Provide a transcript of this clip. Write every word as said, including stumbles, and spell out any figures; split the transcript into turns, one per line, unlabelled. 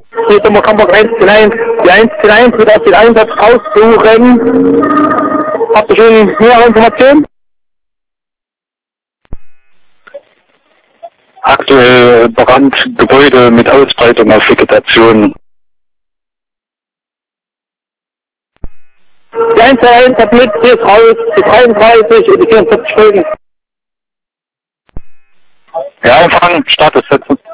Hier sind wir Hamburg eins zehn eins. Die eins zehn eins wird auf den Einsatz aussuchen. Habt ihr schon mehr Informationen?
Aktuell Brand, Gebäude mit Ausbreitung auf Vegetation.
Die eins zehn eins hat mit, hier ist raus, die dreiunddreißig und die vierundvierzig Folgen.
Ja, Empfang, Status setzen.